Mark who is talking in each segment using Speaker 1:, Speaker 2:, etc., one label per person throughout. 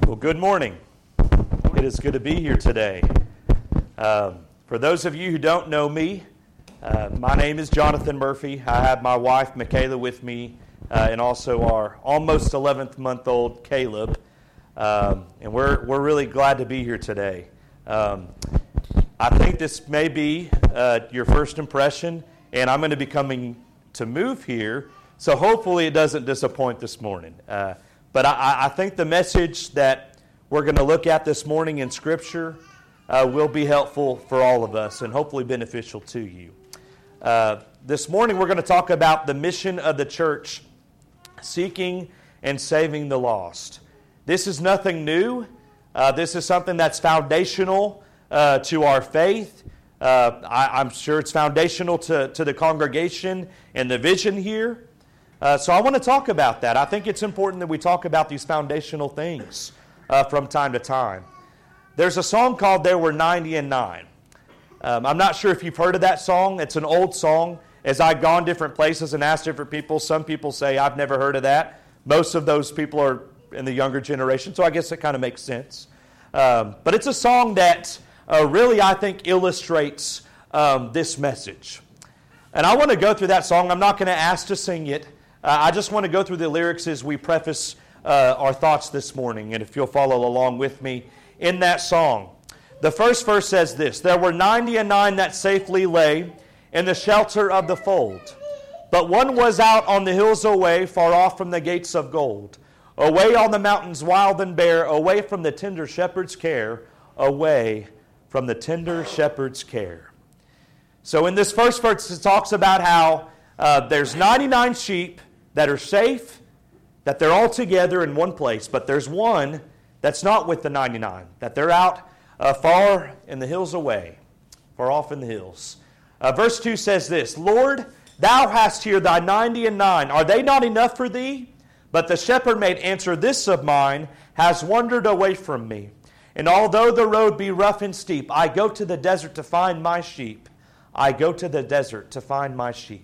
Speaker 1: Well, good morning. It is good to be here today. For those of you who don't know me, my name is Jonathan Murphy. I have my wife, Michaela, with me, and also our almost 11th-month-old Caleb. And we're really glad to be here today. I think this may be your first impression, and I'm going to be coming to move here, so hopefully it doesn't disappoint this morning. But I think the message that we're going to look at this morning in Scripture will be helpful for all of us and hopefully beneficial to you. This morning we're going to talk about the mission of the church, seeking and saving the lost. This is nothing new. This is something that's foundational to our faith. I'm sure it's foundational to the congregation and the vision here. So I want to talk about that. I think it's important that we talk about these foundational things from time to time. There's a song called There Were 90 and 9. I'm not sure if you've heard of that song. It's an old song. As I've gone different places and asked different people, some people say, I've never heard of that. Most of those people are in the younger generation, so I guess it kind of makes sense. But it's a song that really, I think, illustrates this message. And I want to go through that song. I'm not going to ask to sing it. I just want to go through the lyrics as we preface our thoughts this morning, and if you'll follow along with me in that song. The first verse says this: There were 90 and 9 that safely lay in the shelter of the fold, but one was out on the hills away, far off from the gates of gold, away on the mountains wild and bare, away from the tender shepherd's care, away from the tender shepherd's care. So in this first verse, it talks about how there's 99 sheep that are safe, that they're all together in one place, but there's one that's not with the 99, that they're out far in the hills away, far off in the hills. Verse 2 says this: Lord, thou hast here thy 90 and 9. Are they not enough for thee? But the shepherd made answer, This of mine has wandered away from me. And although the road be rough and steep, I go to the desert to find my sheep. I go to the desert to find my sheep.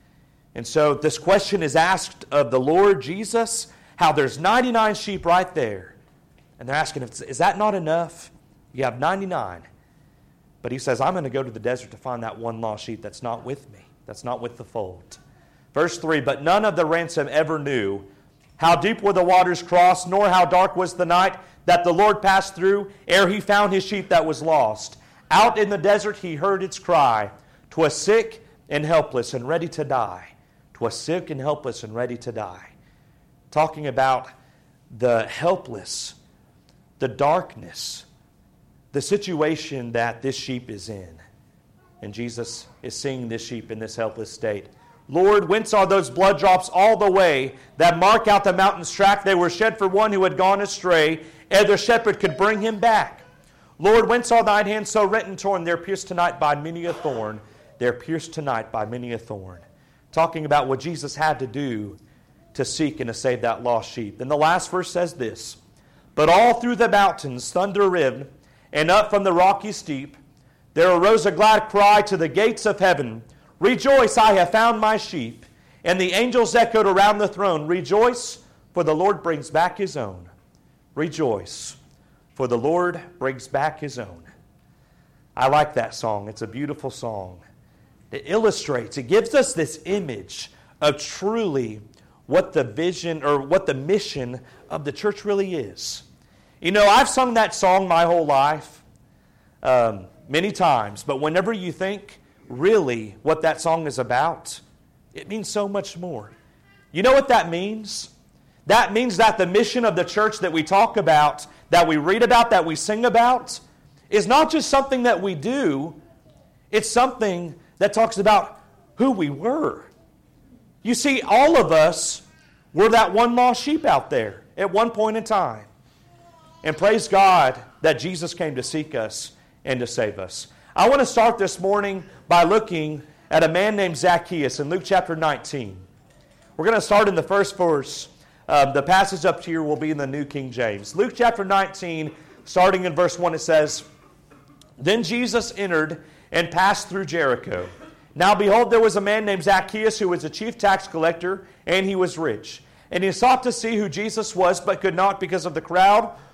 Speaker 1: And so this question is asked of the Lord Jesus, how there's 99 sheep right there. And they're asking, is that not enough? You have 99. But he says, I'm going to go to the desert to find that one lost sheep that's not with me, that's not with the fold. Verse 3, But none of the ransom ever knew how deep were the waters crossed, nor how dark was the night that the Lord passed through, ere he found his sheep that was lost. Out in the desert he heard its cry. 'Twas sick and helpless and ready to die. 'Twas sick and helpless and ready to die. Talking about the helpless, the darkness, the situation that this sheep is in. And Jesus is seeing this sheep in this helpless state. Lord, whence are those blood drops all the way that mark out the mountain's track? They were shed for one who had gone astray, ere the shepherd could bring him back. Lord, whence are thine hands so rent and torn? They're pierced tonight by many a thorn. They're pierced tonight by many a thorn. Talking about what Jesus had to do to seek and to save that lost sheep. Then the last verse says this: But all through the mountains thunder rived, and up from the rocky steep, there arose a glad cry to the gates of heaven, Rejoice, I have found my sheep. And the angels echoed around the throne, Rejoice, for the Lord brings back his own. Rejoice, for the Lord brings back his own. I like that song. It's a beautiful song. It illustrates, it gives us this image of truly what the vision or what the mission of the church really is. You know, I've sung that song my whole life many times, but whenever you think really what that song is about, it means so much more. You know what that means? That means that the mission of the church that we talk about, that we read about, that we sing about, is not just something that we do, it's something that talks about who we were. You see, all of us were that one lost sheep out there at one point in time. And praise God that Jesus came to seek us and to save us. I want to start this morning by looking at a man named Zacchaeus in Luke chapter 19. We're going to start in the first verse. The passage up here will be in the New King James. Luke chapter 19, starting in verse 1, it says, Then Jesus entered and passed through Jericho. Now behold, there was a man named Zacchaeus who was a chief tax collector, and he was rich. And he sought to see who Jesus was, but could not because of the crowd,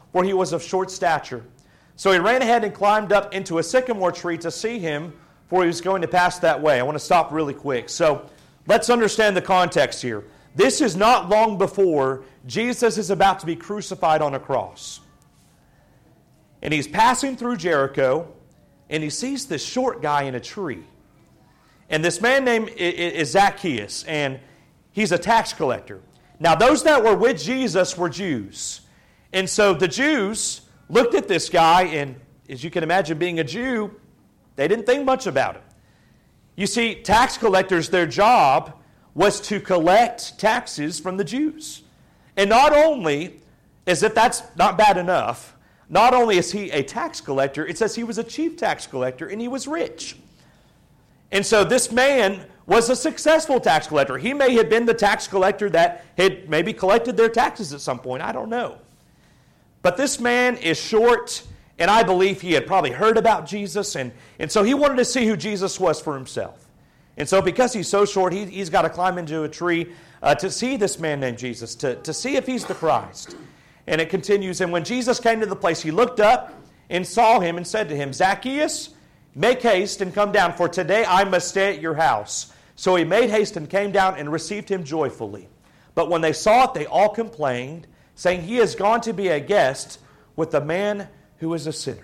Speaker 1: for he was of short stature. So he ran ahead and climbed up into a sycamore tree to see him, for he was going to pass that way. I want to stop really quick. So let's understand the context here. This is not long before Jesus is about to be crucified on a cross. And he's passing through Jericho, and he sees this short guy in a tree. And this man named is Zacchaeus, and he's a tax collector. Now, those that were with Jesus were Jews. And so the Jews looked at this guy, and as you can imagine, being a Jew, they didn't think much about it. You see, tax collectors, their job was to collect taxes from the Jews. And not only, as if that's not bad enough, not only is he a tax collector, it says he was a chief tax collector and he was rich. And so this man was a successful tax collector. He may have been the tax collector that had maybe collected their taxes at some point. I don't know. But this man is short, and I believe he had probably heard about Jesus, and so he wanted to see who Jesus was for himself. And so because he's so short, he's got to climb into a tree to see this man named Jesus, to see if he's the Christ. And it continues, and when Jesus came to the place, he looked up and saw him and said to him, Zacchaeus, make haste and come down, for today I must stay at your house. So he made haste and came down and received him joyfully. But when they saw it, they all complained, saying, he has gone to be a guest with a man who is a sinner.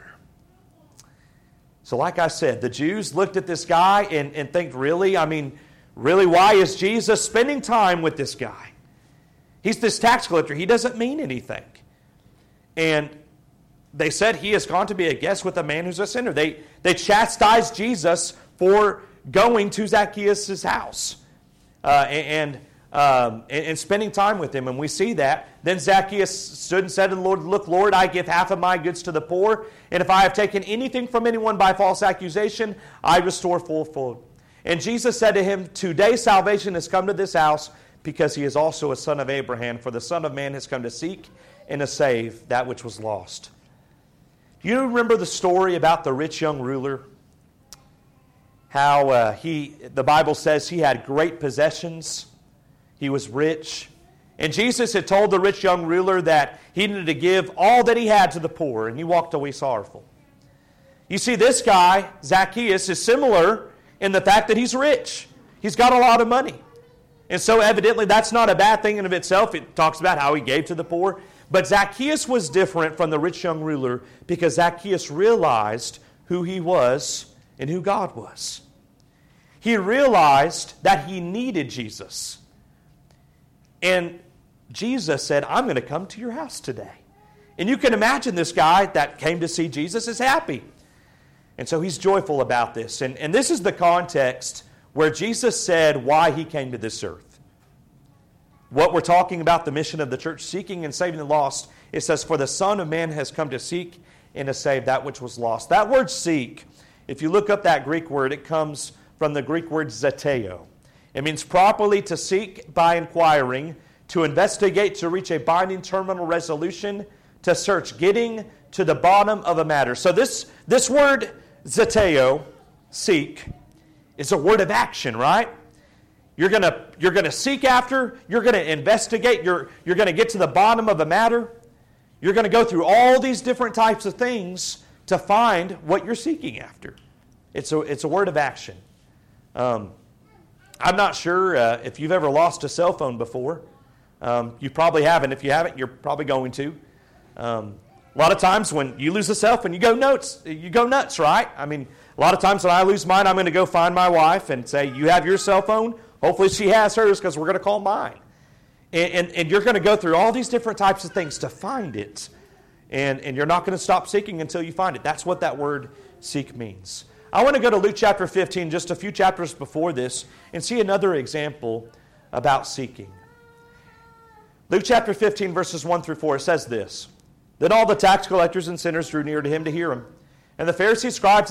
Speaker 1: So like I said, the Jews looked at this guy and think, really, why is Jesus spending time with this guy? He's this tax collector. He doesn't mean anything. And they said he has gone to be a guest with a man who's a sinner. They chastised Jesus for going to Zacchaeus' house and spending time with him. And we see that. Then Zacchaeus stood and said to the Lord, look, Lord, I give half of my goods to the poor. And if I have taken anything from anyone by false accusation, I restore fourfold. And Jesus said to him, today salvation has come to this house, because he is also a son of Abraham. For the Son of Man has come to seek and to save that which was lost. Do you remember the story about the rich young ruler? How the Bible says he had great possessions. He was rich. And Jesus had told the rich young ruler that he needed to give all that he had to the poor, and he walked away sorrowful. You see, this guy, Zacchaeus, is similar in the fact that he's rich. He's got a lot of money. And so evidently that's not a bad thing in of itself. It talks about how he gave to the poor. But Zacchaeus was different from the rich young ruler because Zacchaeus realized who he was and who God was. He realized that he needed Jesus. And Jesus said, I'm going to come to your house today. And you can imagine this guy that came to see Jesus is happy. And so he's joyful about this. And this is the context where Jesus said why he came to this earth. What we're talking about, the mission of the church, seeking and saving the lost, it says, for the Son of Man has come to seek and to save that which was lost. That word seek, if you look up that Greek word, it comes from the Greek word zeteo. It means properly to seek by inquiring, to investigate, to reach a binding terminal resolution, to search, getting to the bottom of a matter. So this word zeteo, seek, it's a word of action, right? You're gonna seek after, you're gonna investigate, you're gonna get to the bottom of a matter. You're gonna go through all these different types of things to find what you're seeking after. It's a word of action. I'm not sure if you've ever lost a cell phone before. You probably haven't. If you haven't, you're probably going to. A lot of times when you lose a cell phone, you go nuts, right? A lot of times when I lose mine, I'm going to go find my wife and say, you have your cell phone? Hopefully she has hers, because we're going to call mine. And you're going to go through all these different types of things to find it. And you're not going to stop seeking until you find it. That's what that word seek means. I want to go to Luke chapter 15, just a few chapters before this, and see another example about seeking. Luke chapter 15, verses 1 through 4, it says this. Then all the tax collectors and sinners drew near to him to hear him. And the Pharisees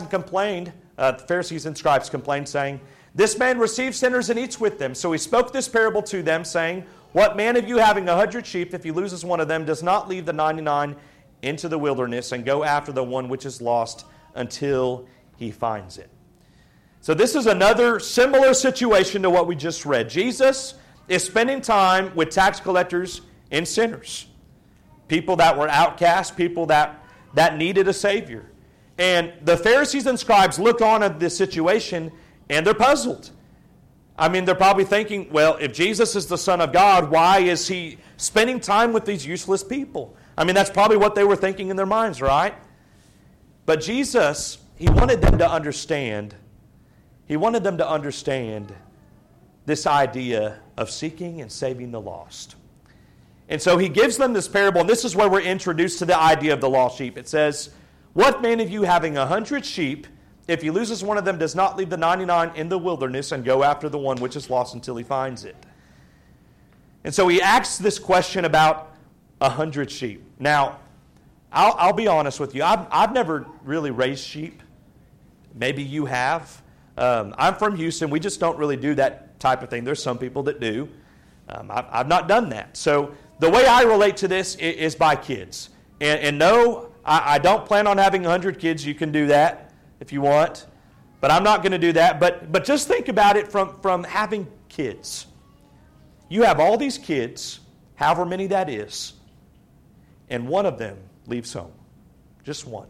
Speaker 1: and scribes complained, saying, this man receives sinners and eats with them. So he spoke this parable to them, saying, what man of you having 100 sheep, if he loses one of them, does not leave the 99 into the wilderness and go after the one which is lost until he finds it? So this is another similar situation to what we just read. Jesus is spending time with tax collectors and sinners. people that were outcast, people that needed a Savior. And the Pharisees and scribes look on at this situation and they're puzzled. I mean, they're probably thinking, well, if Jesus is the Son of God, why is he spending time with these useless people? I mean, that's probably what they were thinking in their minds, right? But Jesus, he wanted them to understand. He wanted them to understand this idea of seeking and saving the lost. And so he gives them this parable, and this is where we're introduced to the idea of the lost sheep. It says, "What man of you having 100 sheep, if he loses one of them, does not leave the 99 in the wilderness and go after the one which is lost until he finds it?" And so he asks this question about 100 sheep. Now, I'll be honest with you. I've never really raised sheep. Maybe you have. I'm from Houston. We just don't really do that type of thing. There's some people that do. I've not done that. So the way I relate to this is by kids. And no, I don't plan on having 100 kids. You can do that if you want. But I'm not going to do that. But just think about it from having kids. You have all these kids, however many that is, and one of them leaves home. Just one.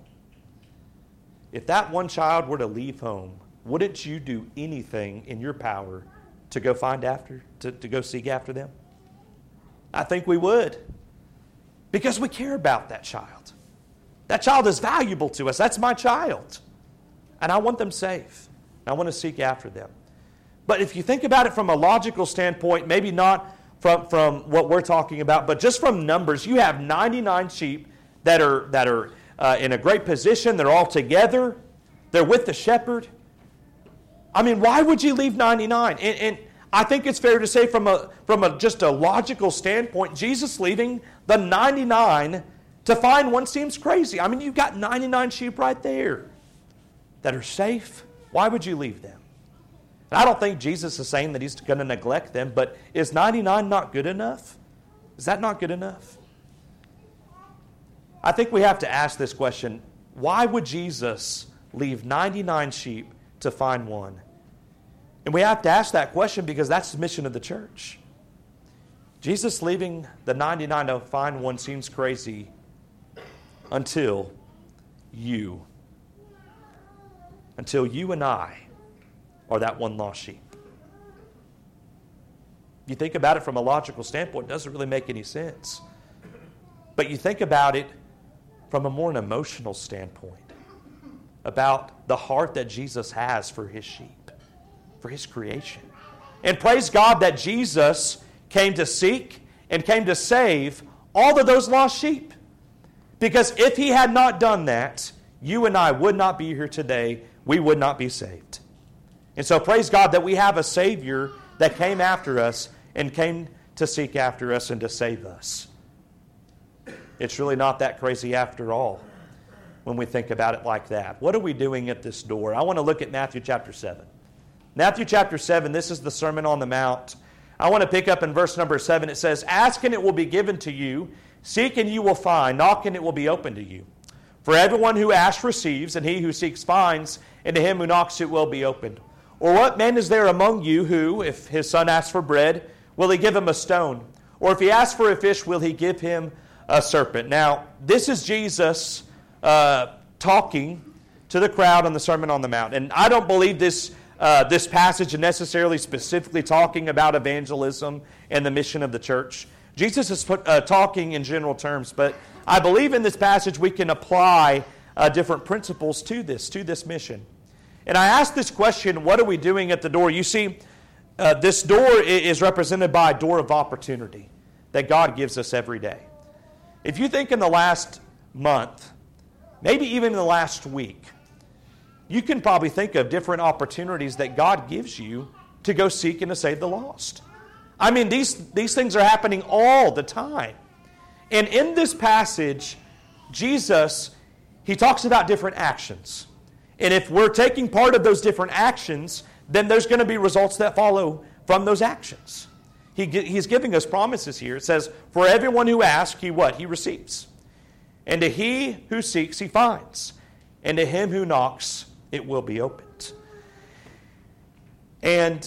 Speaker 1: If that one child were to leave home, wouldn't you do anything in your power to go to go seek after them? I think we would. Because we care about that child. That child is valuable to us. That's my child. And I want them safe. I want to seek after them. But if you think about it from a logical standpoint, maybe not from what we're talking about, but just from numbers, you have 99 sheep that are in a great position. They're all together. They're with the shepherd. I mean, why would you leave 99? And I think it's fair to say from just a logical standpoint, Jesus leaving the 99 to find one seems crazy. I mean, you've got 99 sheep right there that are safe. Why would you leave them? And I don't think Jesus is saying that he's going to neglect them, but is 99 not good enough? Is that not good enough? I think we have to ask this question. Why would Jesus leave 99 sheep to find one? And we have to ask that question because that's the mission of the church. Jesus leaving the 99 to find one seems crazy until you and I are that one lost sheep. You think about it from a logical standpoint, it doesn't really make any sense. But you think about it from a more an emotional standpoint, about the heart that Jesus has for his sheep, for his creation. And praise God that Jesus came to seek and came to save all of those lost sheep. Because if he had not done that, you and I would not be here today. We would not be saved. And so praise God that we have a Savior that came after us and came to seek after us and to save us. It's really not that crazy after all when we think about it like that. What are we doing at this door? I want to look at Matthew chapter 7. Matthew chapter 7, this is the Sermon on the Mount. I want to pick up in verse number 7. It says, "Ask and it will be given to you. Seek and you will find. Knock and it will be opened to you. For everyone who asks receives, and he who seeks finds, and to him who knocks it will be opened. Or what man is there among you who, if his son asks for bread, will he give him a stone? Or if he asks for a fish, will he give him a serpent?" Now, this is Jesus talking to the crowd on the Sermon on the Mount. And I don't believe this passage is necessarily specifically talking about evangelism and the mission of the church. Jesus is talking in general terms, but I believe in this passage we can apply different principles to this mission. And I ask this question, what are we doing at the door? You see, this door is represented by a door of opportunity that God gives us every day. If you think in the last month, maybe even in the last week, you can probably think of different opportunities that God gives you to go seek and to save the lost. I mean, these things are happening all the time. And in this passage, Jesus, he talks about different actions. And if we're taking part of those different actions, then there's going to be results that follow from those actions. He's giving us promises here. It says, "For everyone who asks, he receives. And to he who seeks, he finds. And to him who knocks, it will be opened." And,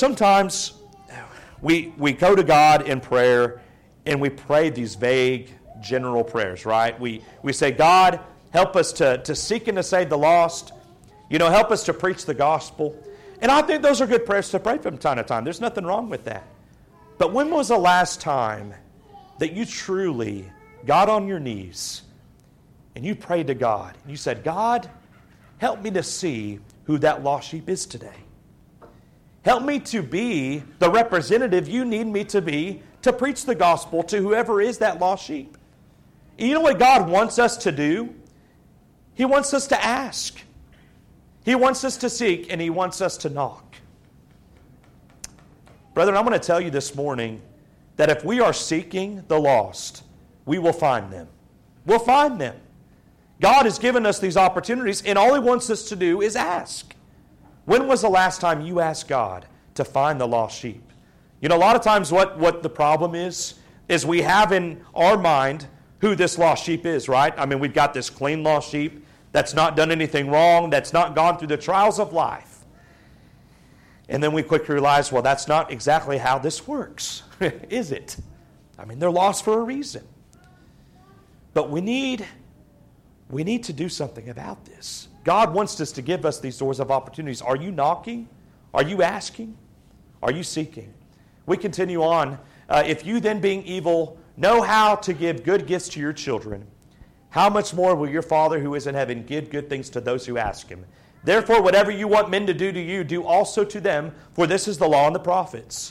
Speaker 1: sometimes we go to God in prayer and we pray these vague, general prayers, right? We say, God, help us to seek and to save the lost. Help us to preach the gospel. And I think those are good prayers to pray from time to time. There's nothing wrong with that. But when was the last time that you truly got on your knees and you prayed to God and you said, God, help me to see who that lost sheep is today. Help me to be the representative you need me to be to preach the gospel to whoever is that lost sheep. And you know what God wants us to do? He wants us to ask. He wants us to seek, and He wants us to knock. Brethren, I'm going to tell you this morning that if we are seeking the lost, we will find them. We'll find them. God has given us these opportunities, and all He wants us to do is ask. When was the last time you asked God to find the lost sheep? A lot of times what the problem is we have in our mind who this lost sheep is, right? I mean, we've got this clean lost sheep that's not done anything wrong, that's not gone through the trials of life. And then we quickly realize, well, that's not exactly how this works, is it? I mean, they're lost for a reason. But we need to do something about this. God wants us to give us these doors of opportunities. Are you knocking? Are you asking? Are you seeking? We continue on. If you then, being evil, know how to give good gifts to your children, how much more will your Father who is in heaven give good things to those who ask Him? Therefore, whatever you want men to do to you, do also to them, for this is the law and the prophets.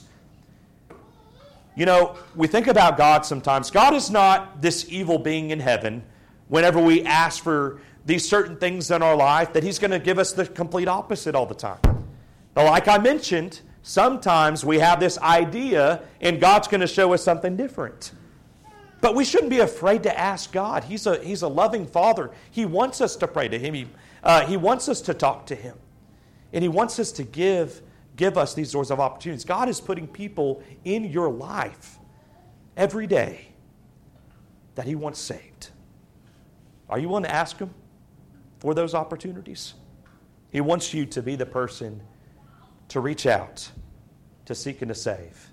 Speaker 1: We think about God sometimes. God is not this evil being in heaven whenever we ask for these certain things in our life, that He's going to give us the complete opposite all the time. But like I mentioned, sometimes we have this idea and God's going to show us something different. But we shouldn't be afraid to ask God. He's a loving Father. He wants us to pray to Him. He wants us to talk to Him. And He wants us to give us these doors of opportunities. God is putting people in your life every day that He wants saved. Are you willing to ask Him for those opportunities? He wants you to be the person to reach out, to seek and to save.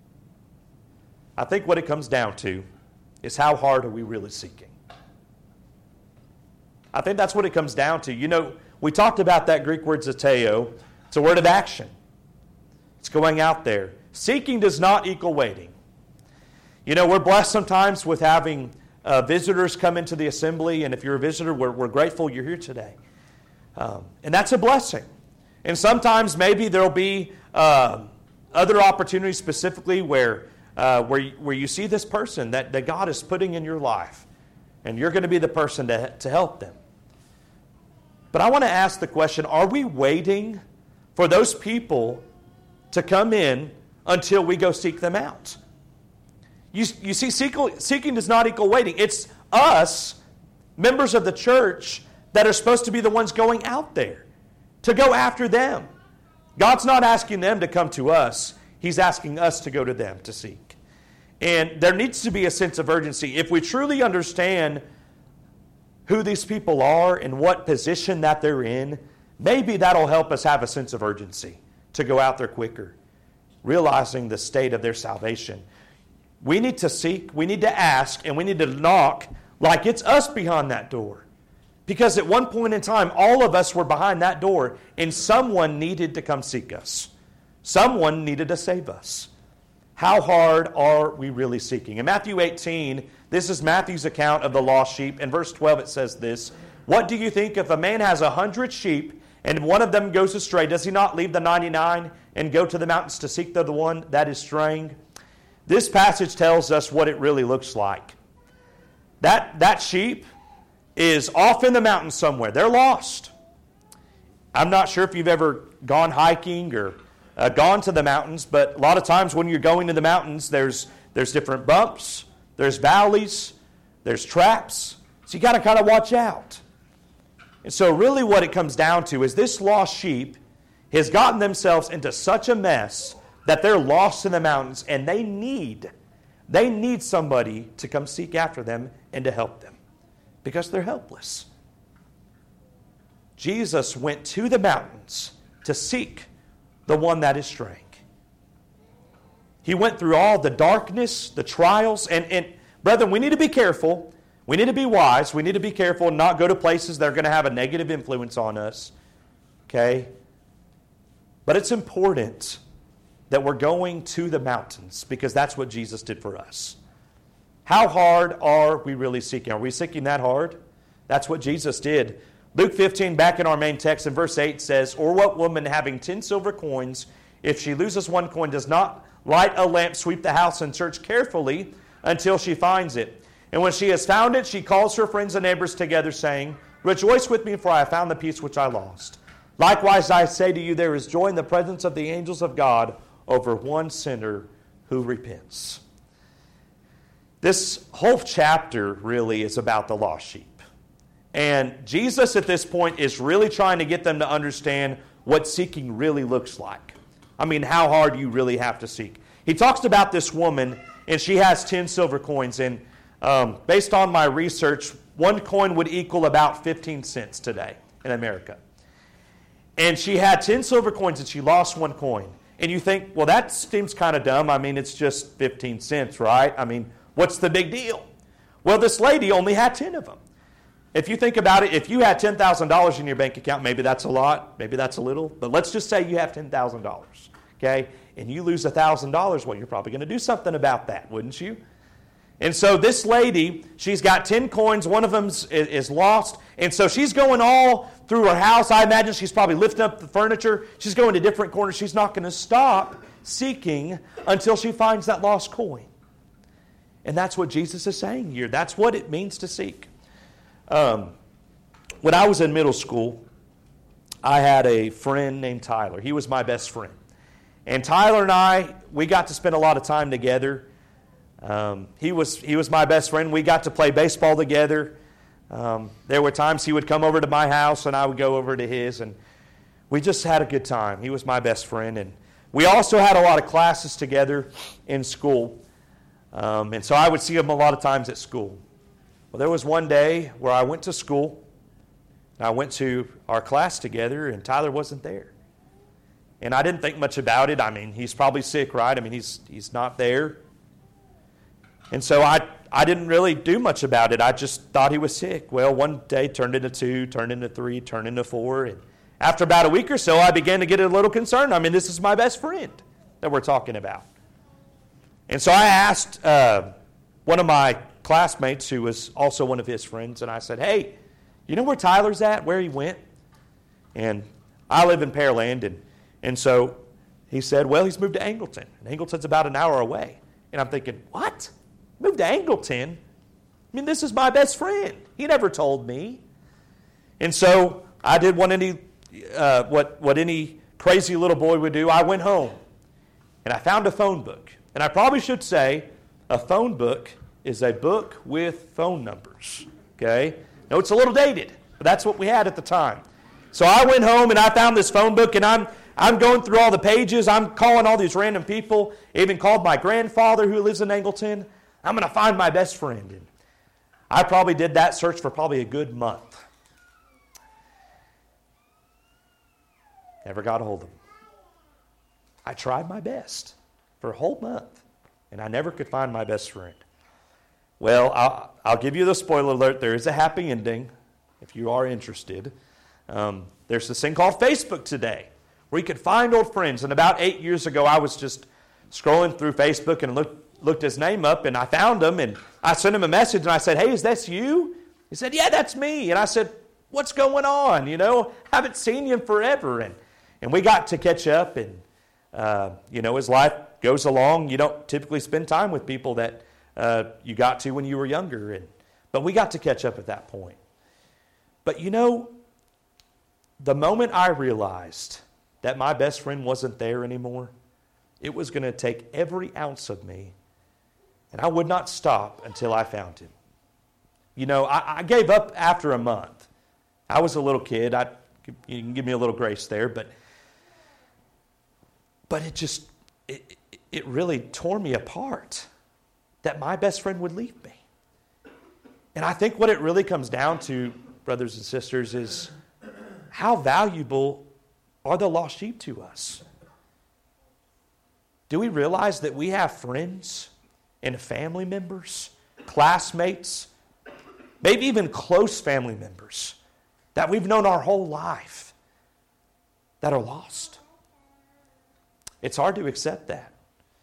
Speaker 1: I think what it comes down to is how hard are we really seeking? I think that's what it comes down to. We talked about that Greek word zeteo. It's a word of action. It's going out there. Seeking does not equal waiting. We're blessed sometimes with having visitors come into the assembly, and if you're a visitor, we're grateful you're here today. And that's a blessing. And sometimes maybe there'll be other opportunities specifically where you see this person that God is putting in your life, and you're going to be the person to help them. But I want to ask the question, are we waiting for those people to come in until we go seek them out? You see, seeking does not equal waiting. It's us, members of the church, that are supposed to be the ones going out there, to go after them. God's not asking them to come to us. He's asking us to go to them to seek. And there needs to be a sense of urgency. If we truly understand who these people are and what position that they're in, maybe that'll help us have a sense of urgency to go out there quicker, realizing the state of their salvation. We need to seek, we need to ask, and we need to knock like it's us behind that door. Because at one point in time, all of us were behind that door, and someone needed to come seek us. Someone needed to save us. How hard are we really seeking? In Matthew 18, this is Matthew's account of the lost sheep. In verse 12 it says this, "What do you think if a man has 100 sheep and one of them goes astray? Does he not leave the 99 and go to the mountains to seek the one that is straying?" This passage tells us what it really looks like. That sheep is off in the mountains somewhere. They're lost. I'm not sure if you've ever gone hiking or gone to the mountains, but a lot of times when you're going to the mountains, there's different bumps, there's valleys, there's traps, so you got to kind of watch out. And so really what it comes down to is this lost sheep has gotten themselves into such a mess that they're lost in the mountains, and they need somebody to come seek after them and to help them because they're helpless. Jesus went to the mountains to seek the one that is straying. He went through all the darkness, the trials, and Brethren, we need to be careful. We need to be wise. We need to be careful and not go to places that are going to have a negative influence on us. Okay? But it's important that we're going to the mountains because that's what Jesus did for us. How hard are we really seeking? Are we seeking that hard? That's what Jesus did. Luke 15, back in our main text, in verse 8 says, "Or what woman having 10 silver coins, if she loses one coin, does not light a lamp, sweep the house, and search carefully until she finds it? And when she has found it, she calls her friends and neighbors together, saying, 'Rejoice with me, for I have found the piece which I lost.' Likewise, I say to you, there is joy in the presence of the angels of God over one sinner who repents." This whole chapter really is about the lost sheep. And Jesus at this point is really trying to get them to understand what seeking really looks like. I mean, how hard you really have to seek. He talks about this woman, and she has 10 silver coins. And based on my research, one coin would equal about 15 cents today in America. And she had 10 silver coins, and she lost one coin. And you think, well, that seems kind of dumb. I mean, it's just 15 cents, right? I mean, what's the big deal? Well, this lady only had 10 of them. If you think about it, if you had $10,000 in your bank account, maybe that's a lot, maybe that's a little, but let's just say you have $10,000, okay? And you lose $1,000, well, you're probably going to do something about that, wouldn't you? And so this lady, she's got 10 coins, one of them is lost, and so she's going all through her house. I imagine she's probably lifting up the furniture. She's going to different corners. She's not going to stop seeking until she finds that lost coin. And that's what Jesus is saying here. That's what it means to seek. When I was in middle school, I had a friend named Tyler. He was my best friend. And Tyler and I, we got to spend a lot of time together. He was my best friend. We got to play baseball together. There were times he would come over to my house and I would go over to his. And we just had a good time. He was my best friend. And we also had a lot of classes together in school. And so I would see him a lot of times at school. Well, there was one day where I went to school, and I went to our class together, and Tyler wasn't there. And I didn't think much about it. I mean, he's probably sick, right? I mean, he's not there. And so I didn't really do much about it. I just thought he was sick. Well, one day turned into 2, turned into 3, turned into 4. And after about a week or so, I began to get a little concerned. I mean, this is my best friend that we're talking about. And so I asked one of my classmates who was also one of his friends, and I said, "Hey, you know where Tyler's at, where he went?" And I live in Pearland, and so he said, "Well, he's moved to Angleton, and Angleton's about an hour away." And I'm thinking, what? Moved to Angleton? I mean, this is my best friend. He never told me. And so I did what any crazy little boy would do. I went home, and I found a phone book. And I probably should say a phone book is a book with phone numbers, okay? No, it's a little dated, but that's what we had at the time. So I went home and I found this phone book, and I'm going through all the pages. I'm calling all these random people. I even called my grandfather who lives in Angleton. I'm going to find my best friend. And I probably did that search for probably a good month. Never got a hold of him. I tried my best for a whole month, and I never could find my best friend. Well, I'll give you the spoiler alert. There is a happy ending if you are interested. There's this thing called Facebook today where you can find old friends. And about 8 years ago, I was just scrolling through Facebook and looked his name up, and I found him, and I sent him a message, and I said, "Hey, is that you?" He said, "Yeah, that's me." And I said, "What's going on? You know, haven't seen you in forever." And we got to catch up, and as life goes along, you don't typically spend time with people that you got to when you were younger. But we got to catch up at that point. But the moment I realized that my best friend wasn't there anymore, it was going to take every ounce of me, and I would not stop until I found him. I gave up after a month. I was a little kid. You can give me a little grace there, but it really tore me apart that my best friend would leave me. And I think what it really comes down to, brothers and sisters, is how valuable are the lost sheep to us? Do we realize that we have friends and family members classmates, maybe even close family members that we've known our whole life that are lost. It's hard to accept that.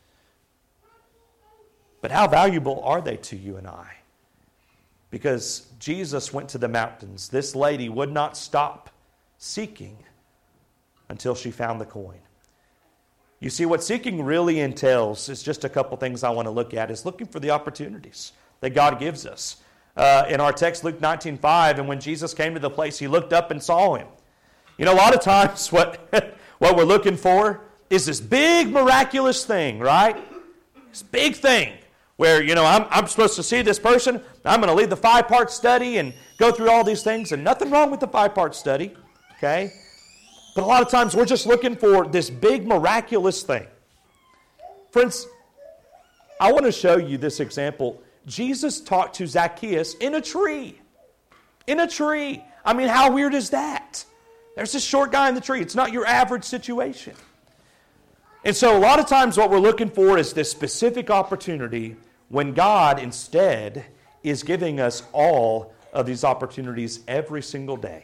Speaker 1: But how valuable are they to you and I? Because Jesus went to the mountains. This lady would not stop seeking until she found the coin. You see, what seeking really entails is just a couple things I want to look at, is looking for the opportunities that God gives us. In our text, Luke 19:5, and when Jesus came to the place, he looked up and saw him. You know, a lot of times what we're looking for is this big miraculous thing, right? This big thing where, you know, I'm supposed to see this person. I'm going to lead the 5-part study and go through all these things, and nothing wrong with the 5-part study, okay? But a lot of times we're just looking for this big miraculous thing. Friends, I want to show you this example. Jesus talked to Zacchaeus in a tree. In a tree. I mean, how weird is that? There's this short guy in the tree. It's not your average situation. And so a lot of times what we're looking for is this specific opportunity when God instead is giving us all of these opportunities every single day.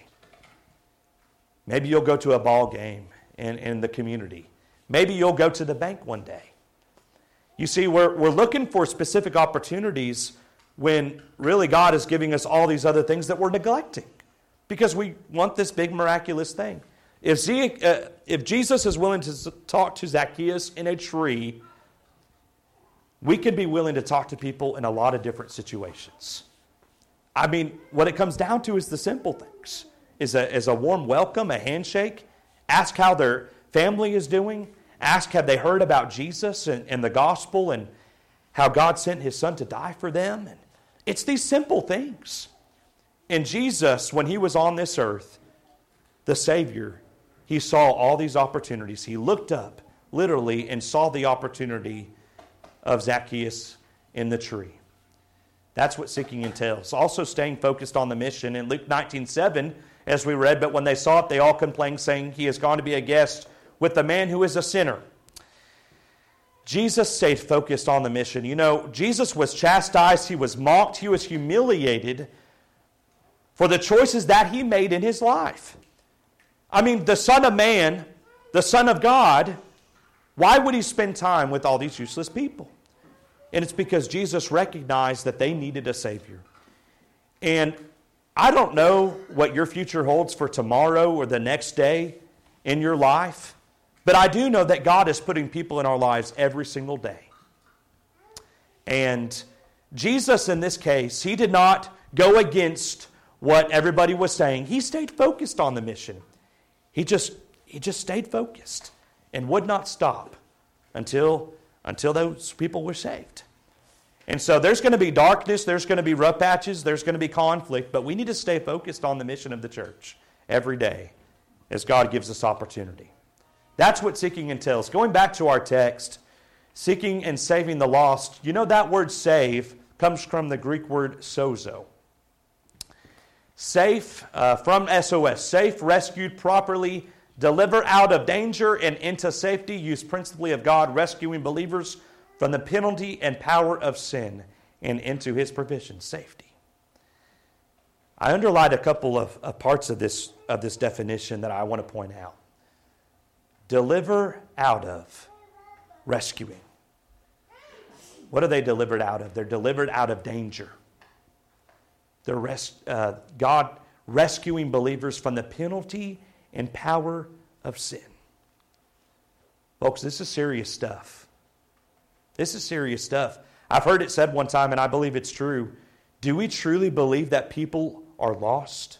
Speaker 1: Maybe you'll go to a ball game in the community. Maybe you'll go to the bank one day. You see, we're looking for specific opportunities when really God is giving us all these other things that we're neglecting because we want this big miraculous thing. If Jesus is willing to talk to Zacchaeus in a tree, we can be willing to talk to people in a lot of different situations. I mean, what it comes down to is the simple things. Is a warm welcome, a handshake. Ask how their family is doing. Ask, have they heard about Jesus and the gospel and how God sent his son to die for them? And it's these simple things. And Jesus, when he was on this earth, the Savior, he saw all these opportunities. He looked up, literally, and saw the opportunity of Zacchaeus in the tree. That's what seeking entails. Also staying focused on the mission. In Luke 19:7, as we read, but when they saw it, they all complained, saying, he has gone to be a guest with the man who is a sinner. Jesus stayed focused on the mission. You know, Jesus was chastised, he was mocked, he was humiliated for the choices that he made in his life. I mean, the Son of Man, the Son of God, why would he spend time with all these useless people? And it's because Jesus recognized that they needed a Savior. And I don't know what your future holds for tomorrow or the next day in your life, but I do know that God is putting people in our lives every single day. And Jesus, in this case, he did not go against what everybody was saying. He stayed focused on the mission. He just stayed focused and would not stop until those people were saved. And so there's going to be darkness, there's going to be rough patches, there's going to be conflict, but we need to stay focused on the mission of the church every day as God gives us opportunity. That's what seeking entails. Going back to our text, seeking and saving the lost, you know that word save comes from the Greek word sozo. Safe, from SOS, safe, rescued, properly, deliver out of danger and into safety, used principally of God, rescuing believers from the penalty and power of sin and into his provision, safety. I underlined a couple of parts of this definition that I want to point out. Deliver out of, rescuing. What are they delivered out of? They're delivered out of danger. God rescuing believers from the penalty and power of sin. Folks, this is serious stuff. This is serious stuff. I've heard it said one time, and I believe it's true. Do we truly believe that people are lost?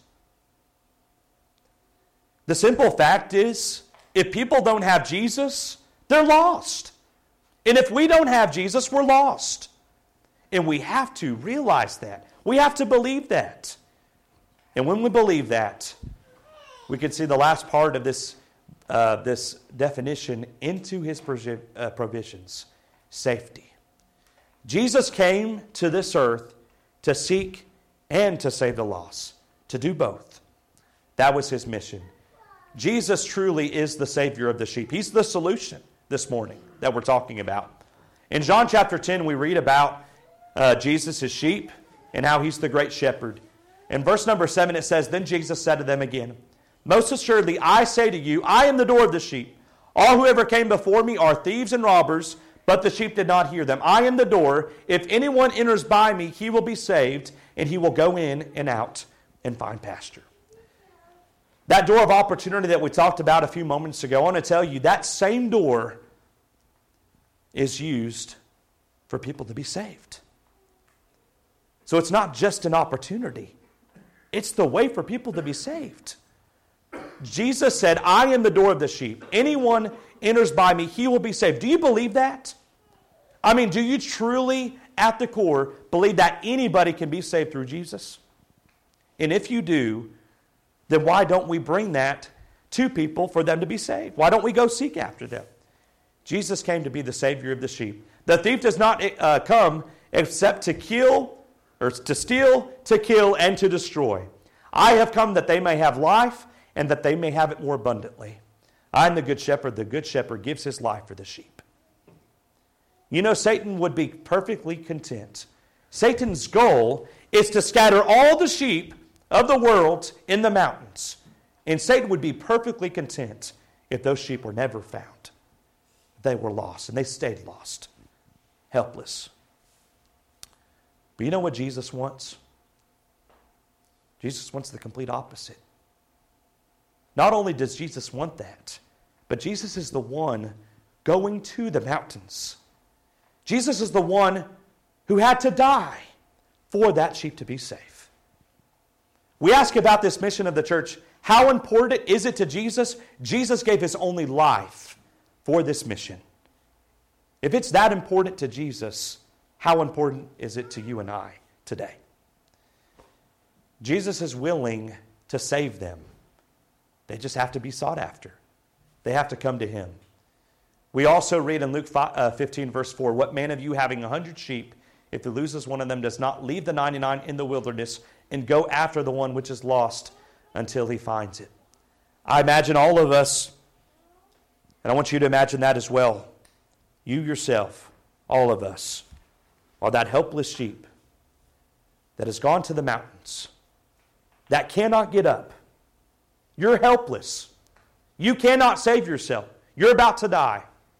Speaker 1: The simple fact is, if people don't have Jesus, they're lost. And if we don't have Jesus, we're lost. And we have to realize that. We have to believe that. And when we believe that, we can see the last part of this definition into his provisions. Safety. Jesus came to this earth to seek and to save the lost. To do both. That was his mission. Jesus truly is the Savior of the sheep. He's the solution this morning that we're talking about. In John chapter 10, we read about Jesus' sheep and how he's the great shepherd. In verse number 7 it says, "Then Jesus said to them again, Most assuredly I say to you, I am the door of the sheep. All who ever came before me are thieves and robbers, but the sheep did not hear them. I am the door. If anyone enters by me, he will be saved, and he will go in and out and find pasture." That door of opportunity that we talked about a few moments ago, I want to tell you, that same door is used for people to be saved. So it's not just an opportunity. It's the way for people to be saved. Jesus said, "I am the door of the sheep. Anyone enters by me, he will be saved." Do you believe that? I mean, do you truly, at the core, believe that anybody can be saved through Jesus? And if you do, then why don't we bring that to people for them to be saved? Why don't we go seek after them? Jesus came to be the Savior of the sheep. The thief does not come except to kill, or to steal, to kill, and to destroy. I have come that they may have life, and that they may have it more abundantly. I am the good shepherd. The good shepherd gives his life for the sheep. You know, Satan would be perfectly content. Satan's goal is to scatter all the sheep of the world in the mountains. And Satan would be perfectly content if those sheep were never found. They were lost, and they stayed lost, helpless. But you know what Jesus wants? Jesus wants the complete opposite. Not only does Jesus want that, but Jesus is the one going to the mountains. Jesus is the one who had to die for that sheep to be safe. We ask about this mission of the church, how important is it to Jesus? Jesus gave his only life for this mission. If it's that important to Jesus, how important is it to you and I today? Jesus is willing to save them. They just have to be sought after. They have to come to him. We also read in Luke 15, verse 4, "What man of you having 100 sheep, if he loses one of them, does not leave the 99 in the wilderness and go after the one which is lost until he finds it?" I imagine all of us, and I want you to imagine that as well. You yourself, all of us, are that helpless sheep that has gone to the mountains, that cannot get up. You're helpless. You cannot save yourself. You're about to die.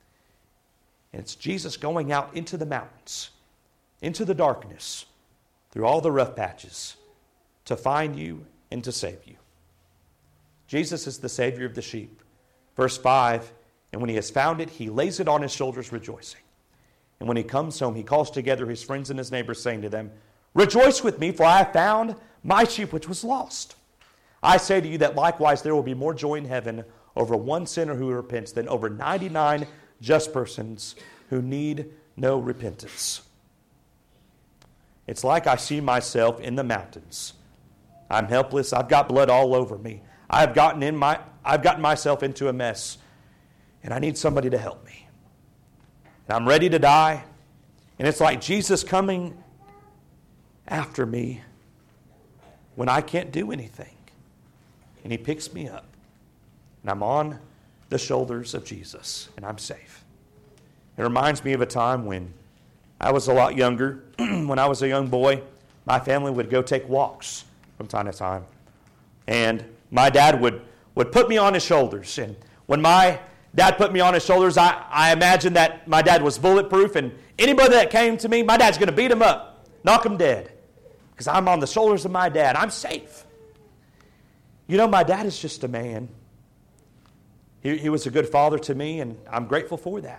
Speaker 1: And it's Jesus going out into the mountains, into the darkness, through all the rough patches, to find you and to save you. Jesus is the Savior of the sheep. Verse 5, "And when he has found it, he lays it on his shoulders, rejoicing. And when he comes home, he calls together his friends and his neighbors, saying to them, 'Rejoice with me, for I have found my sheep which was lost.' I say to you that likewise there will be more joy in heaven over one sinner who repents than over 99 just persons who need no repentance." It's like I see myself in the mountains. I'm helpless. I've got blood all over me. I've gotten myself into a mess, and I need somebody to help me. And I'm ready to die, and it's like Jesus coming after me when I can't do anything. And he picks me up, and I'm on the shoulders of Jesus, and I'm safe. It reminds me of a time when I was a lot younger. When I was a young boy, my family would go take walks from time to time. And my dad would put me on his shoulders. And when my dad put me on his shoulders, I imagined that my dad was bulletproof, and anybody that came to me, my dad's going to beat him up, knock him dead. Because I'm on the shoulders of my dad. I'm safe. You know, my dad is just a man. He was a good father to me, and I'm grateful for that.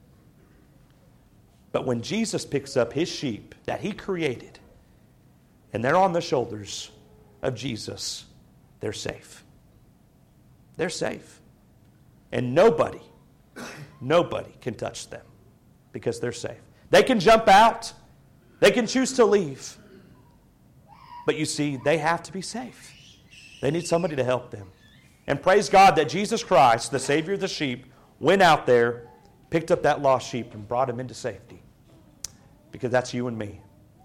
Speaker 1: But when Jesus picks up his sheep that he created, and they're on the shoulders of Jesus, they're safe. They're safe. And nobody can touch them because they're safe. They can jump out. They can choose to leave. But you see, they have to be safe. They need somebody to help them. And praise God that Jesus Christ, the Savior of the sheep, went out there, picked up that lost sheep, and brought him into safety. Because that's you and me.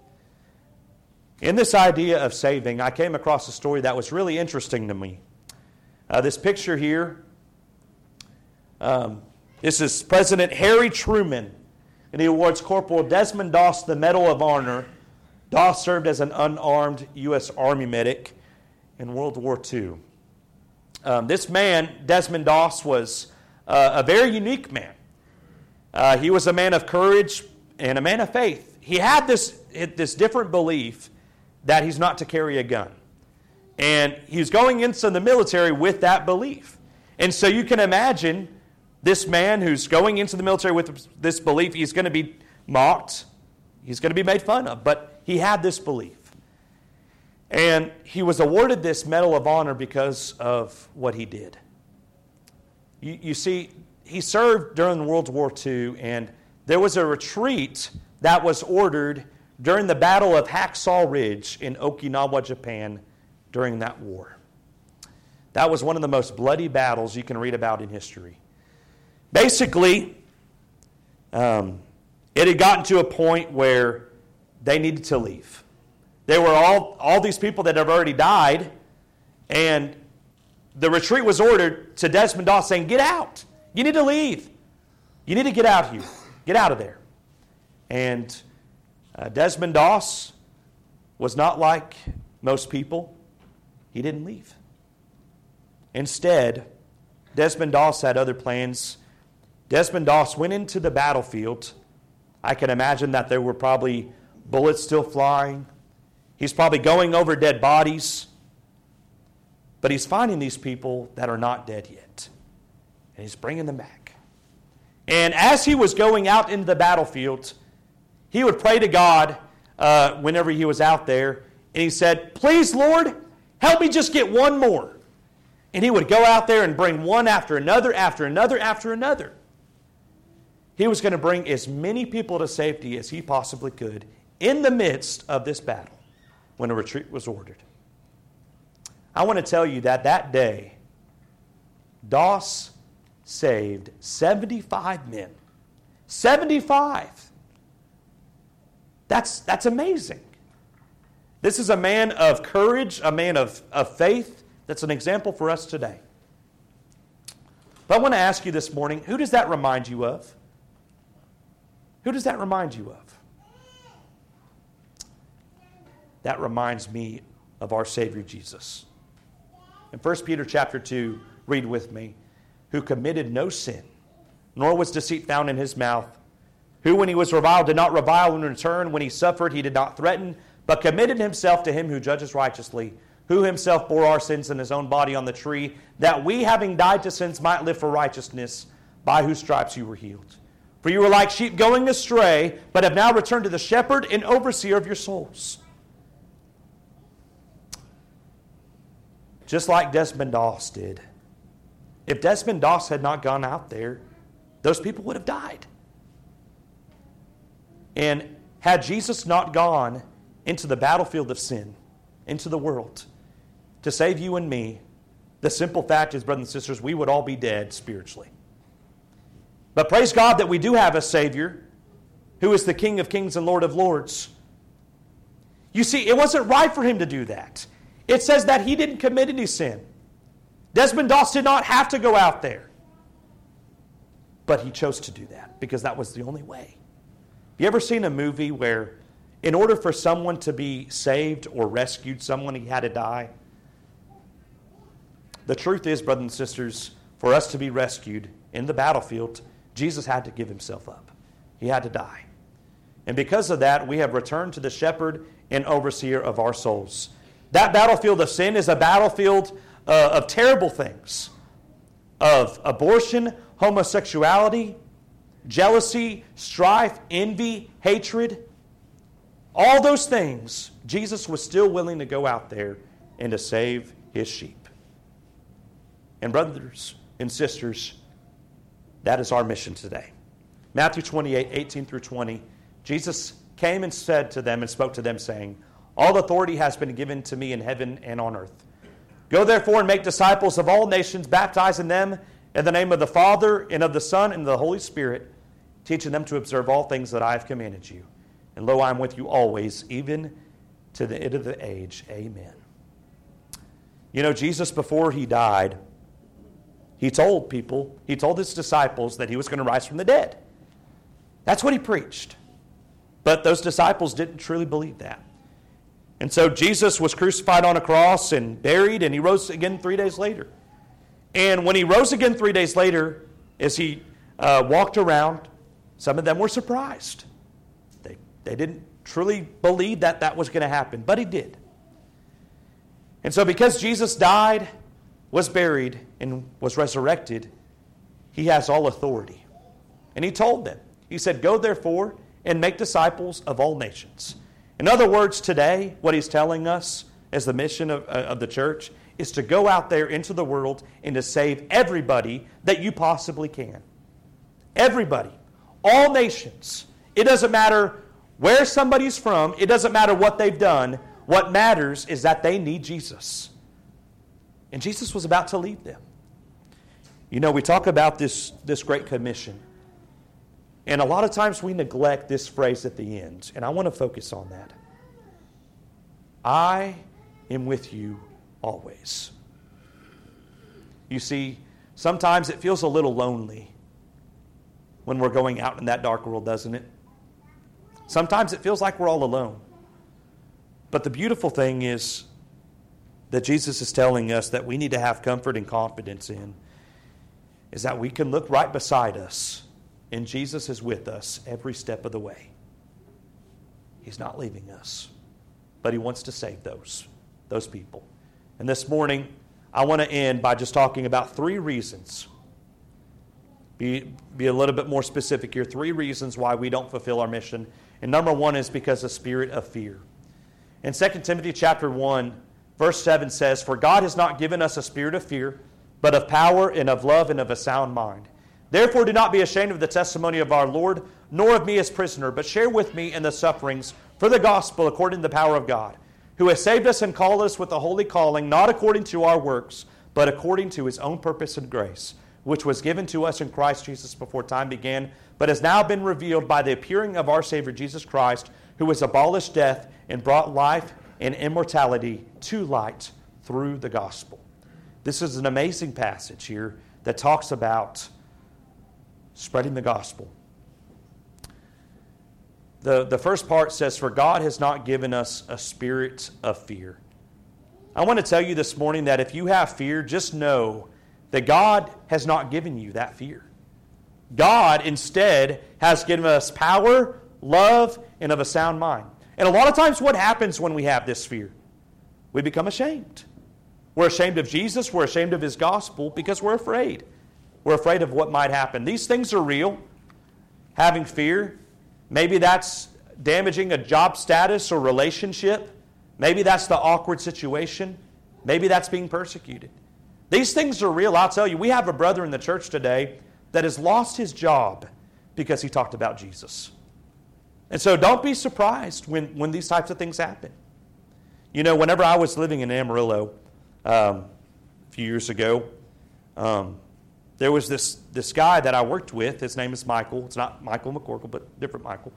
Speaker 1: In this idea of saving, I came across a story that was really interesting to me. This picture here, this is President Harry Truman. and he awards Corporal Desmond Doss the Medal of Honor. Doss served as an unarmed U.S. Army medic in World War II. This man, Desmond Doss, was a very unique man. He was a man of courage and a man of faith. He had this different belief that he's not to carry a gun. And he's going into the military with that belief. And so you can imagine this man who's going into the military with this belief, he's going to be mocked. He's going to be made fun of. But he had this belief. And he was awarded this Medal of Honor because of what he did. You see, he served during World War II, and there was a retreat that was ordered during the Battle of Hacksaw Ridge in Okinawa, Japan, during that war. That was one of the most bloody battles you can read about in history. Basically, it had gotten to a point where they needed to leave. There were all these people that have already died, and the retreat was ordered to Desmond Doss saying, get out. You need to leave. You need to get out here. Get out of there. And Desmond Doss was not like most people. He didn't leave. Instead, Desmond Doss had other plans. Desmond Doss went into the battlefield. I can imagine that there were probably bullets still flying. He's probably going over dead bodies. But he's finding these people that are not dead yet. And he's bringing them back. And as he was going out into the battlefield, he would pray to God whenever he was out there. And he said, please, Lord, help me just get one more. And he would go out there and bring one after another, after another, after another. He was going to bring as many people to safety as he possibly could in the midst of this battle when a retreat was ordered. I want to tell you that day, Doss saved 75 men. 75! That's amazing. This is a man of courage, a man of faith. That's an example for us today. But I want to ask you this morning, who does that remind you of? Who does that remind you of? That reminds me of our Savior Jesus. In 1 Peter chapter 2, read with me, who committed no sin, nor was deceit found in his mouth, who when he was reviled did not revile in return, when he suffered he did not threaten, but committed himself to him who judges righteously, who himself bore our sins in his own body on the tree, that we, having died to sins, might live for righteousness, by whose stripes you were healed. For you were like sheep going astray, but have now returned to the shepherd and overseer of your souls. Just like Desmond Doss did. If Desmond Doss had not gone out there, those people would have died. And had Jesus not gone into the battlefield of sin, into the world, to save you and me, the simple fact is, brothers and sisters, we would all be dead spiritually. But praise God that we do have a Savior who is the King of Kings and Lord of Lords. You see, it wasn't right for him to do that. It says that he didn't commit any sin. Desmond Doss did not have to go out there. But he chose to do that because that was the only way. You ever seen a movie where in order for someone to be saved or rescued, someone he had to die? The truth is, brothers and sisters, for us to be rescued in the battlefield, Jesus had to give himself up. He had to die. And because of that, we have returned to the shepherd and overseer of our souls. That battlefield of sin is a battlefield of terrible things. Of abortion, homosexuality, jealousy, strife, envy, hatred. All those things, Jesus was still willing to go out there and to save his sheep. And brothers and sisters, that is our mission today. Matthew 28, 18 through 20, Jesus came and said to them and spoke to them saying, all authority has been given to me in heaven and on earth. Go therefore and make disciples of all nations, baptizing them in the name of the Father and of the Son and of the Holy Spirit, teaching them to observe all things that I have commanded you. And lo, I am with you always, even to the end of the age. Amen. You know, Jesus, before he died, he told his disciples that he was going to rise from the dead. That's what he preached. But those disciples didn't truly believe that. And so Jesus was crucified on a cross and buried, and he rose again 3 days later. And when he rose again 3 days later, as he walked around, some of them were surprised. They didn't truly believe that that was going to happen, but he did. And so because Jesus died, was buried, and was resurrected, he has all authority. And he told them, he said, "Go therefore and make disciples of all nations." In other words, today, what he's telling us as the mission of the church is to go out there into the world and to save everybody that you possibly can. Everybody. All nations. It doesn't matter where somebody's from. It doesn't matter what they've done. What matters is that they need Jesus. And Jesus was about to leave them. You know, we talk about this Great Commission. And a lot of times we neglect this phrase at the end. And I want to focus on that. I am with you always. You see, sometimes it feels a little lonely when we're going out in that dark world, doesn't it? Sometimes it feels like we're all alone. But the beautiful thing is that Jesus is telling us that we need to have comfort and confidence in is that we can look right beside us, and Jesus is with us every step of the way. He's not leaving us, but he wants to save those people. And this morning, I want to end by just talking about 3 reasons. Be a little bit more specific here. 3 reasons why we don't fulfill our mission. And number 1 is because of spirit of fear. In 2 Timothy chapter 1, verse 7 says, "For God has not given us a spirit of fear, but of power and of love and of a sound mind. Therefore do not be ashamed of the testimony of our Lord, nor of me as prisoner, but share with me in the sufferings for the gospel according to the power of God, who has saved us and called us with a holy calling, not according to our works, but according to his own purpose and grace, which was given to us in Christ Jesus before time began, but has now been revealed by the appearing of our Savior Jesus Christ, who has abolished death and brought life and immortality to light through the gospel." This is an amazing passage here that talks about spreading the gospel. The first part says, "For God has not given us a spirit of fear." I want to tell you this morning that if you have fear, just know that God has not given you that fear. God instead has given us power, love, and of a sound mind. And a lot of times what happens when we have this fear? We become ashamed. We're ashamed of Jesus. We're ashamed of his gospel because we're afraid. We're afraid of what might happen. These things are real. Having fear, maybe that's damaging a job status or relationship. Maybe that's the awkward situation. Maybe that's being persecuted. These things are real. I'll tell you, we have a brother in the church today that has lost his job because he talked about Jesus. And so don't be surprised when these types of things happen. You know, whenever I was living in Amarillo a few years ago, there was this guy that I worked with. His name is Michael. It's not Michael McCorkle, but different Michael.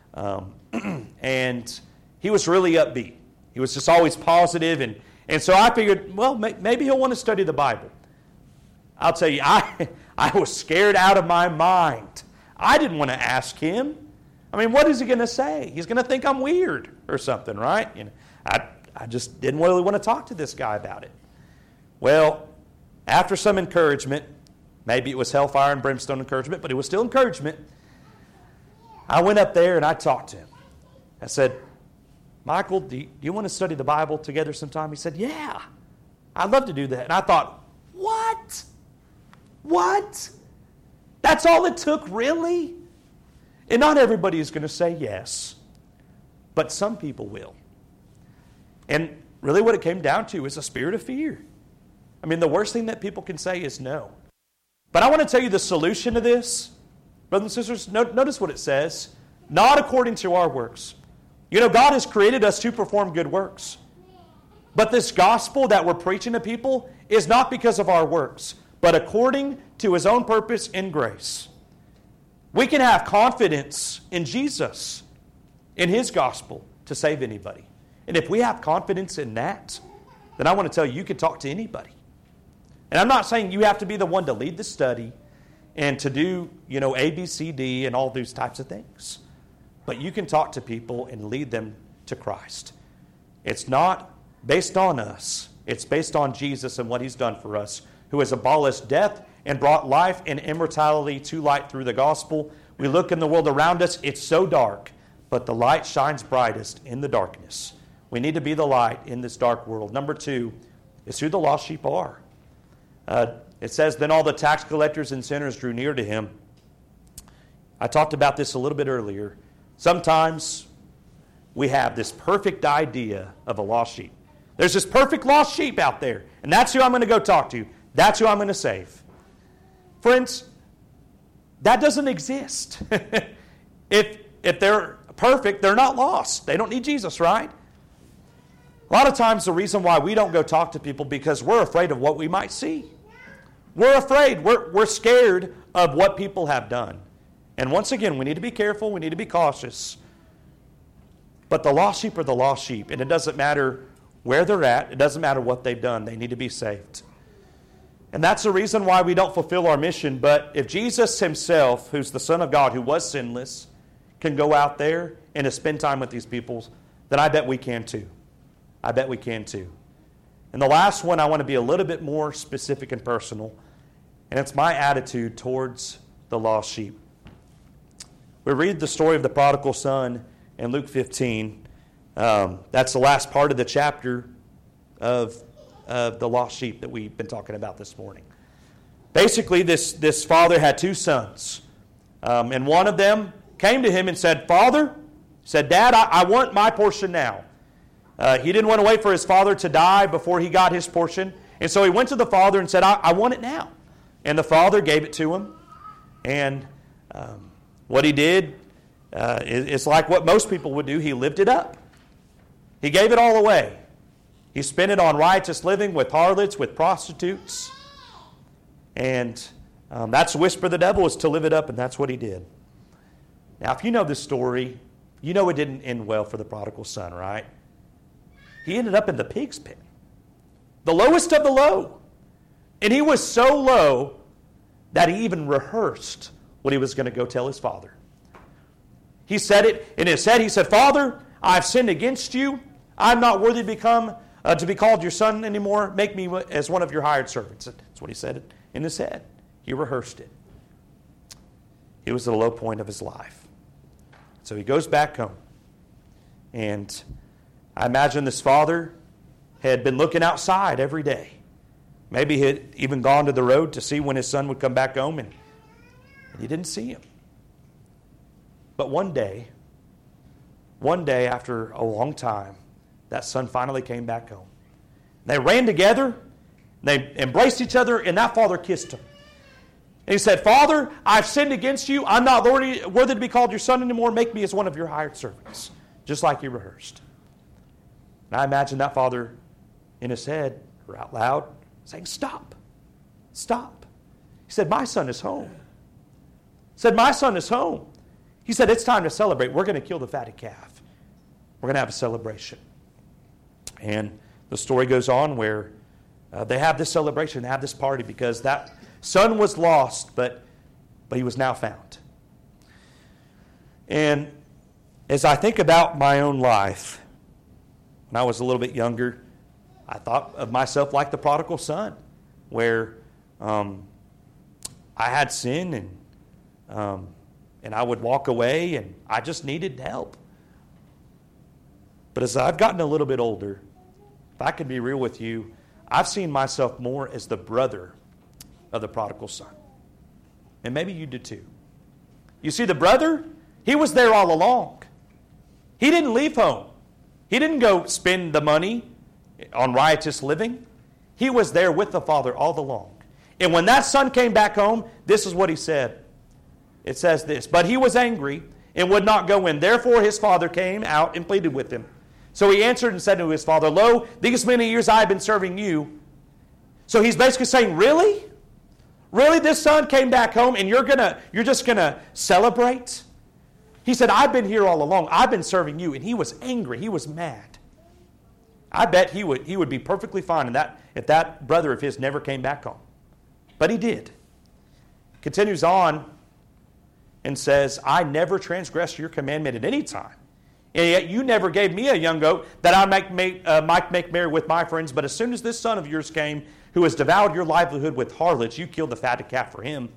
Speaker 1: And he was really upbeat. He was just always positive. And so I figured, well, maybe he'll want to study the Bible. I'll tell you, I was scared out of my mind. I didn't want to ask him. I mean, what is he going to say? He's going to think I'm weird or something, right? You know, I just didn't really want to talk to this guy about it. Well, after some encouragement, maybe it was hellfire and brimstone encouragement, but it was still encouragement, I went up there and I talked to him. I said, "Michael, do you want to study the Bible together sometime?" He said, "Yeah, I'd love to do that." And I thought, what? That's all it took, really? And not everybody is going to say yes, but some people will. And really what it came down to is a spirit of fear. I mean, the worst thing that people can say is no. But I want to tell you the solution to this. Brothers and sisters, notice what it says. Not according to our works. You know, God has created us to perform good works. But this gospel that we're preaching to people is not because of our works, but according to his own purpose and grace. We can have confidence in Jesus, in his gospel, to save anybody. And if we have confidence in that, then I want to tell you, you can talk to anybody. And I'm not saying you have to be the one to lead the study. and to do, A, B, C, D, and all those types of things. But you can talk to people and lead them to Christ. It's not based on us. It's based on Jesus and what He's done for us, who has abolished death and brought life and immortality to light through the gospel. We look in the world around us, it's so dark, but the light shines brightest in the darkness. We need to be the light in this dark world. Number 2 is who the lost sheep are. It says, then all the tax collectors and sinners drew near to Him. I talked about this a little bit earlier. Sometimes we have this perfect idea of a lost sheep. There's this perfect lost sheep out there, and that's who I'm going to go talk to. That's who I'm going to save. Friends, that doesn't exist. If they're perfect, they're not lost. They don't need Jesus, right? A lot of times the reason why we don't go talk to people because we're afraid of what we might see. We're afraid. We're scared of what people have done. And once again, we need to be careful. We need to be cautious. But the lost sheep are the lost sheep. And it doesn't matter where they're at. It doesn't matter what they've done. They need to be saved. And that's the reason why we don't fulfill our mission. But if Jesus Himself, who's the Son of God, who was sinless, can go out there and to spend time with these people, then I bet we can too. I bet we can too. And the last one, I want to be a little bit more specific and personal. And it's my attitude towards the lost sheep. We read the story of the prodigal son in Luke 15. That's the last part of the chapter of the lost sheep that we've been talking about this morning. Basically, this father had 2 sons. And one of them came to him and said, Dad, I want my portion now. He didn't want to wait for his father to die before he got his portion. And so he went to the father and said, I want it now. And the father gave it to him. And what he did is like what most people would do. He lived it up. He gave it all away. He spent it on riotous living with harlots, with prostitutes. And that's the whisper of the devil, is to live it up, and that's what he did. Now, if you know this story, you know it didn't end well for the prodigal son, right? He ended up in the pig's pen. The lowest of the low. And he was so low that he even rehearsed what he was going to go tell his father. He said it in his head. He said, Father, I've sinned against you. I'm not worthy to be called your son anymore. Make me as one of your hired servants. That's what he said in his head. He rehearsed it. It was the low point of his life. So he goes back home. And I imagine this father had been looking outside every day. Maybe he had even gone to the road to see when his son would come back home, and he didn't see him. But one day after a long time, that son finally came back home. They ran together, they embraced each other, and that father kissed him. And he said, Father, I've sinned against you. I'm not worthy to be called your son anymore. Make me as one of your hired servants, just like he rehearsed. And I imagine that father in his head, or out loud, saying, Stop. He said, My son is home. He said, it's time to celebrate. We're going to kill the fatted calf. We're going to have a celebration. And the story goes on where they have this celebration, they have this party, because that son was lost, but he was now found. And as I think about my own life, when I was a little bit younger, I thought of myself like the prodigal son, where I had sin and I would walk away and I just needed help. But as I've gotten a little bit older, if I can be real with you, I've seen myself more as the brother of the prodigal son. And maybe you do too. You see, the brother, he was there all along. He didn't leave home. He didn't go spend the money on riotous living. He was there with the father all along. And when that son came back home, this is what he said. It says this, but he was angry and would not go in. Therefore his father came out and pleaded with him. So he answered and said to his father, Lo, these many years I have been serving you. So he's basically saying, really? Really, this son came back home and you're just going to celebrate? He said, I've been here all along. I've been serving you. And he was angry. He was mad. I bet he would be perfectly fine if that brother of his never came back home. But he did. continues on and says, I never transgressed your commandment at any time. And yet you never gave me a young goat that I might make merry with my friends. But as soon as this son of yours came, who has devoured your livelihood with harlots, you killed the fatted calf for him.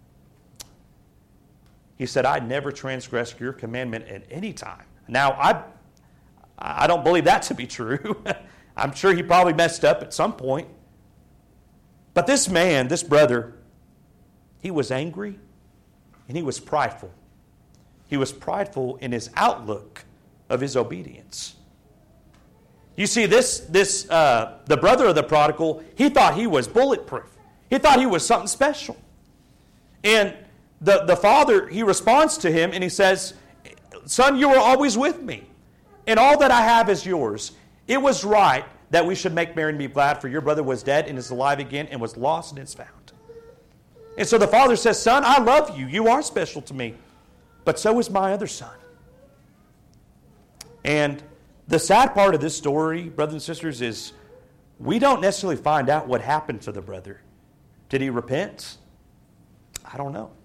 Speaker 1: He said, I never transgressed your commandment at any time. Now, I don't believe that to be true. I'm sure he probably messed up at some point. But this man, this brother, he was angry and he was prideful. He was prideful in his outlook of his obedience. You see, the brother of the prodigal, he thought he was bulletproof. He thought he was something special. And the father, he responds to him and he says, son, you are always with me, and all that I have is yours. It was right that we should make merry and be glad, for your brother was dead and is alive again, and was lost and is found. And so the father says, son, I love you. You are special to me. But so is my other son. And the sad part of this story, brothers and sisters, is we don't necessarily find out what happened to the brother. Did he repent? I don't know.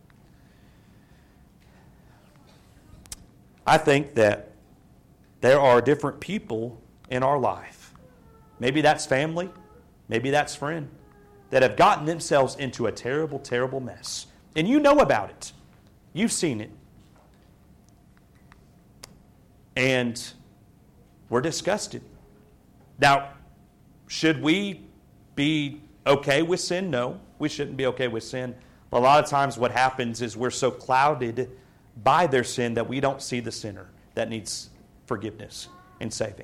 Speaker 1: I think that there are different people in our life. Maybe that's family. Maybe that's friend. That have gotten themselves into a terrible, terrible mess. And you know about it. You've seen it. And we're disgusted. Now, should we be okay with sin? No, we shouldn't be okay with sin. A lot of times what happens is we're so clouded by their sin that we don't see the sinner that needs forgiveness and saving.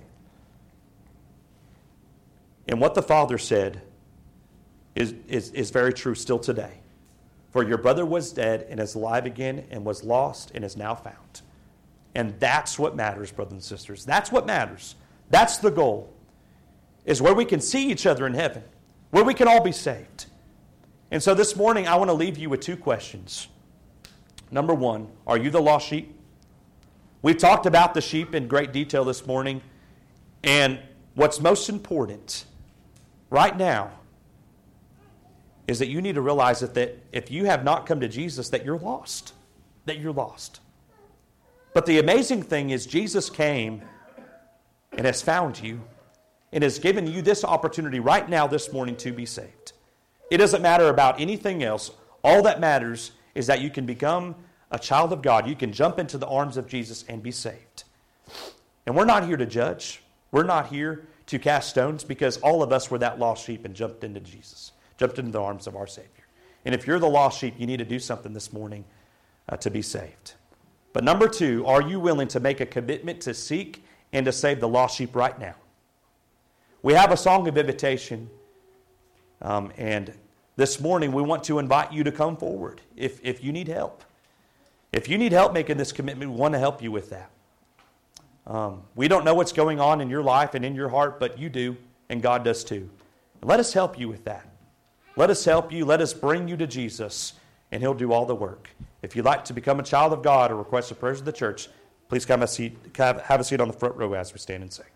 Speaker 1: And what the Father said is very true still today. For your brother was dead and is alive again, and was lost and is now found. And that's what matters, brothers and sisters. That's what matters. That's the goal. Is where we can see each other in heaven. Where we can all be saved. And so this morning I want to leave you with two questions. Number one, are you the lost sheep? We've talked about the sheep in great detail this morning. And what's most important right now is that you need to realize that if you have not come to Jesus, that you're lost. That you're lost. But the amazing thing is Jesus came and has found you and has given you this opportunity right now this morning to be saved. It doesn't matter about anything else. All that matters is that you can become a child of God. You can jump into the arms of Jesus and be saved. And we're not here to judge. We're not here to cast stones, because all of us were that lost sheep and jumped into Jesus. Jumped into the arms of our Savior. And if you're the lost sheep, you need to do something this morning to be saved. But number two, are you willing to make a commitment to seek and to save the lost sheep right now? We have a song of invitation. And this morning we want to invite you to come forward if you need help. If you need help making this commitment, we want to help you with that. We don't know what's going on in your life and in your heart, but you do, and God does too. Let us help you with that. Let us help you. Let us bring you to Jesus, and He'll do all the work. If you'd like to become a child of God or request the prayers of the church, please have a seat on the front row as we stand and sing.